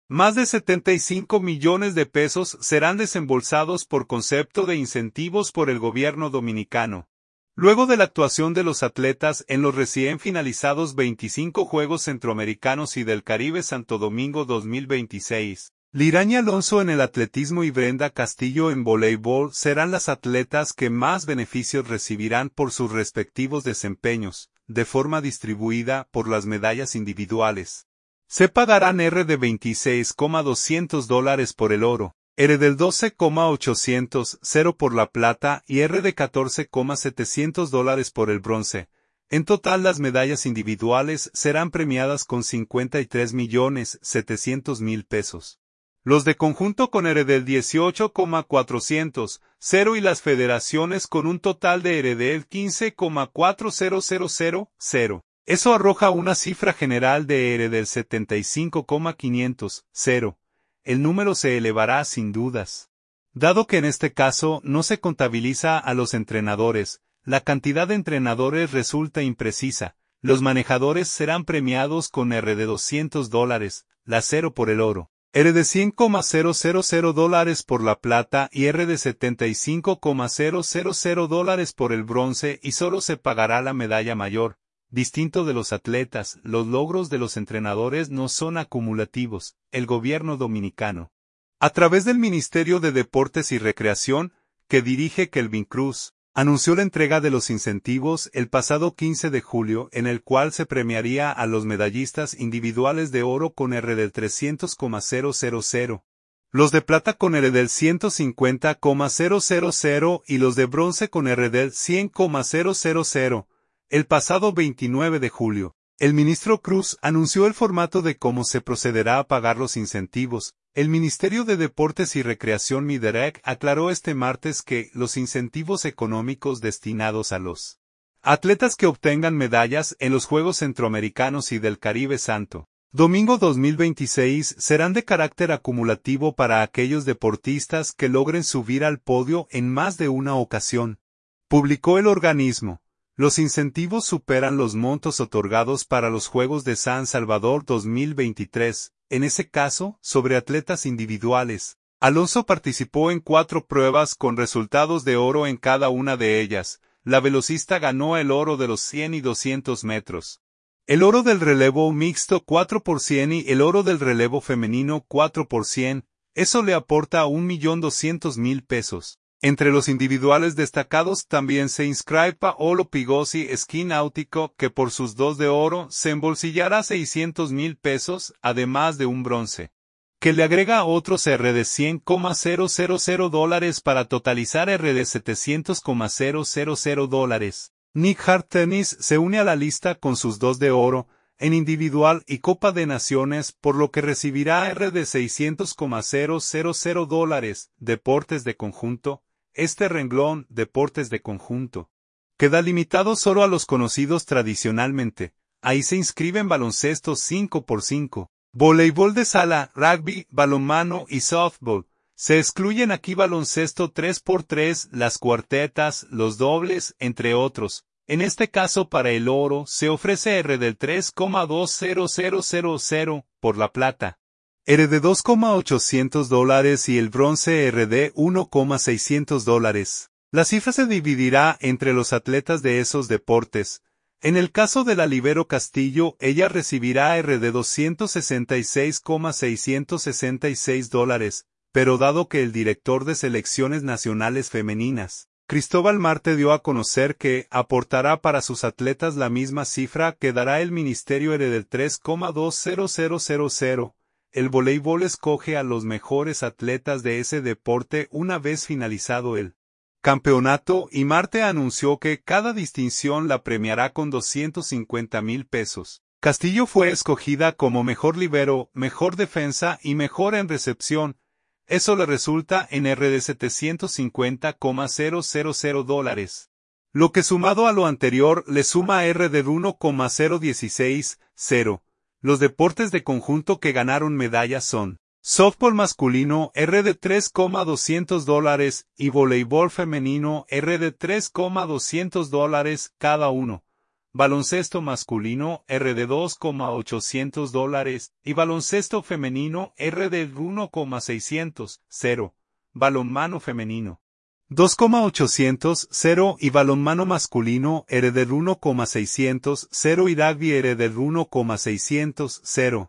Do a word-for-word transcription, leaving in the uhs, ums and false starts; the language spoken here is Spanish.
Más de setenta y cinco millones de pesos serán desembolsados por concepto de incentivos por el gobierno dominicano. Luego de la actuación de los atletas en los recién finalizados veinticinco Juegos Centroamericanos y del Caribe Santo Domingo dos mil veintiséis, Lirañi Alonso en el atletismo y Brenda Castillo en voleibol serán las atletas que más beneficios recibirán por sus respectivos desempeños, de forma distribuida por las medallas individuales. Se pagarán R de veintiséis mil doscientos dólares por el oro, R del doce mil ochocientos por la plata y R de catorce mil setecientos dólares por el bronce. En total las medallas individuales serán premiadas con cincuenta y tres millones setecientos mil pesos. Los de conjunto con R del dieciocho mil cuatrocientos y las federaciones con un total de R del quince mil cuatrocientos. Eso arroja una cifra general de R del setenta y cinco mil quinientos. El número se elevará sin dudas. Dado que en este caso no se contabiliza a los entrenadores, la cantidad de entrenadores resulta imprecisa. Los manejadores serán premiados con R de doscientos dólares, la cero por el oro, R de cien mil dólares por la plata y R de setenta y cinco mil dólares por el bronce y solo se pagará la medalla mayor. Distinto de los atletas, los logros de los entrenadores no son acumulativos. El gobierno dominicano, a través del Ministerio de Deportes y Recreación, que dirige Kelvin Cruz, anunció la entrega de los incentivos el pasado quince de julio, en el cual se premiaría a los medallistas individuales de oro con R del trescientos mil, los de plata con R del ciento cincuenta mil y los de bronce con R del cien mil. El pasado veintinueve de julio, el ministro Cruz anunció el formato de cómo se procederá a pagar los incentivos. El Ministerio de Deportes y Recreación Miderec aclaró este martes que los incentivos económicos destinados a los atletas que obtengan medallas en los Juegos Centroamericanos y del Caribe Santo Domingo dos mil veintiséis serán de carácter acumulativo para aquellos deportistas que logren subir al podio en más de una ocasión, publicó el organismo. Los incentivos superan los montos otorgados para los Juegos de San Salvador dos mil veintitrés, en ese caso, sobre atletas individuales. Alonso participó en cuatro pruebas con resultados de oro en cada una de ellas. La velocista ganó el oro de los cien y doscientos metros. El oro del relevo mixto cuatro por cien y el oro del relevo femenino cuatro por cien. Eso le aporta un millón doscientos mil pesos. Entre los individuales destacados también se inscribe Paolo Pigossi esquí náutico, que por sus dos de oro se embolsillará seiscientos mil pesos, además de un bronce, que le agrega otros R de cien mil dólares para totalizar R de setecientos mil dólares. Nick Hart Tennis se une a la lista con sus dos de oro, en individual y Copa de Naciones, por lo que recibirá R de seiscientos mil dólares. Deportes de conjunto. Este renglón, deportes de conjunto, queda limitado solo a los conocidos tradicionalmente. Ahí se inscriben baloncesto cinco por cinco, voleibol de sala, rugby, balonmano y softball. Se excluyen aquí baloncesto tres por tres, las cuartetas, los dobles, entre otros. En este caso para el oro se ofrece R del tres mil doscientos por la plata, R de dos mil ochocientos dólares y el bronce R de uno mil seiscientos dólares. La cifra se dividirá entre los atletas de esos deportes. En el caso de la libero Castillo, ella recibirá R de doscientos sesenta y seis mil seiscientos sesenta y seis dólares, pero dado que el director de selecciones nacionales femeninas, Cristóbal Marte, dio a conocer que aportará para sus atletas la misma cifra que dará el ministerio R del tres mil doscientos. El voleibol escoge a los mejores atletas de ese deporte una vez finalizado el campeonato y Marte anunció que cada distinción la premiará con doscientos cincuenta mil pesos. Castillo fue escogida como mejor libero, mejor defensa y mejor en recepción. Eso le resulta en R de setecientos cincuenta mil dólares. Lo que sumado a lo anterior le suma R de uno mil dieciséis. Los deportes de conjunto que ganaron medallas son softball masculino R de tres mil doscientos dólares y voleibol femenino R de tres mil doscientos dólares cada uno. baloncesto masculino R de dos mil ochocientos dólares y baloncesto femenino R de uno mil seiscientos, cero, balonmano femenino dos mil ochocientos, cero y balonmano masculino R de uno mil seiscientos, cero y rugby R de uno mil seiscientos, cero.